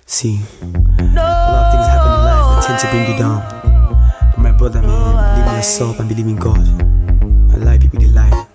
See, a lot of things happen in life that tend to bring you down. But my brother, man, believe in yourself and believe in God. A lie people, they lie.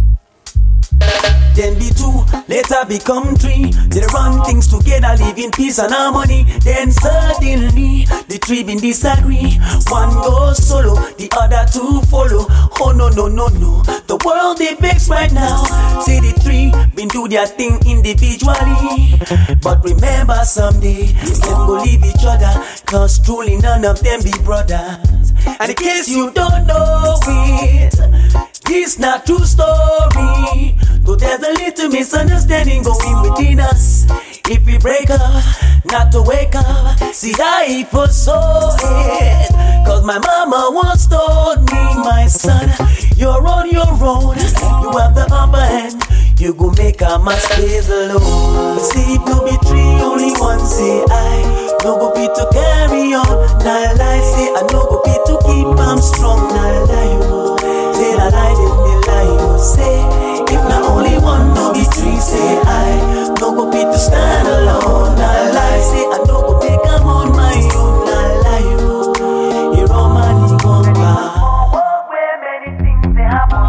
Then be two, later become three. They run things together, live in peace and harmony. Then suddenly, the three been disagree. One goes solo, the other two follow. Oh no, no, no, no, the world they vex right now. Say the three been do their thing individually. But remember someday, them go leave each other. Cause truly none of them be brothers. And in case you don't know it, this not true story. Though there's a little misunderstanding going within us. If we break up, not to wake up. See, I foresaw it. Cause my mama once told me, my son, you're on your own. You have the upper hand. You go make a mass space alone. See, if no be three, only one say I. No go be to carry on. Nah lie, say I no go be to keep am strong. Nah lie, you say I lie, then they lie, you say. If not only one, no be three, say I. No go be to stand alone. Nah lie, say I no go make am on my own. Nah lie, you you're all money gone back. Where many things they happen.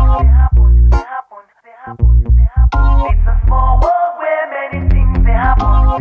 It's a small world where many things they happen.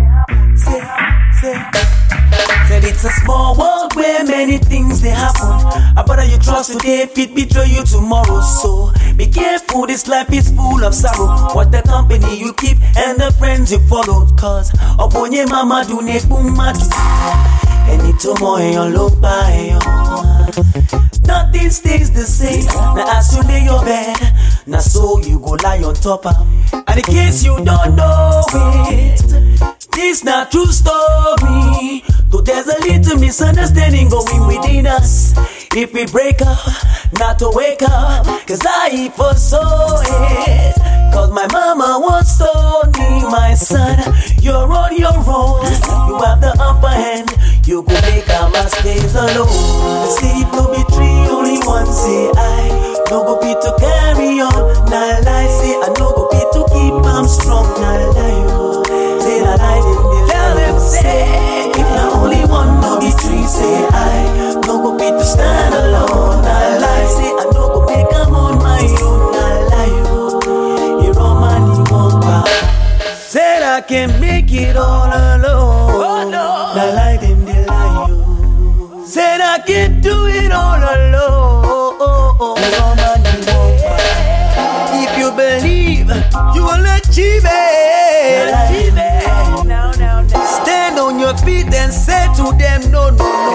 Said it's a small world where many things they happen. A brother you trust today fit betray you tomorrow. So be careful, this life is full of sorrow. What the company you keep and the friends you follow. Cause upon your mama do ne boom madu. Any tomorrow you look by. Nothing stays the same. Now as you lay your bed, now so you go lie on top of. And in case you don't know it, this not true story. Though there's a little misunderstanding going within us. If we break up, not to wake up. Cause I foresaw it. Cause my mama once told me, my son, you're on your own. You have the upper hand. You go make a mass space alone. See, if no be three, only one say I. No go be to carry on. Nah lie, say I no go be to keep am strong. Nah lie, you say I lie, then they tell them say. If not only one, no be three, say I. No go be to stand alone. Nah lie, say I no go make am on my own. Nah lie, you you're all money won't buy. Said I can make it all alone. Oh no, nah lie, them they lie you. Said I can do it all alone. You're all money won't buy. If you believe, you will achieve it. Now. Stand on your feet and say to them, no,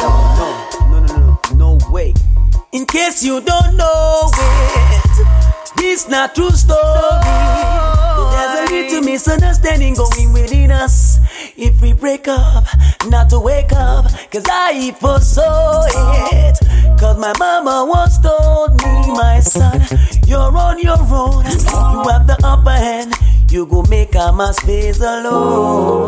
no way. In case you don't know it, this not true story. There's a little misunderstanding going within us. If we break up, not to wake up. Cause I foresaw it. Cause my mama once told me, my son, you're on your own. You have the upper hand. You go make a mass space alone.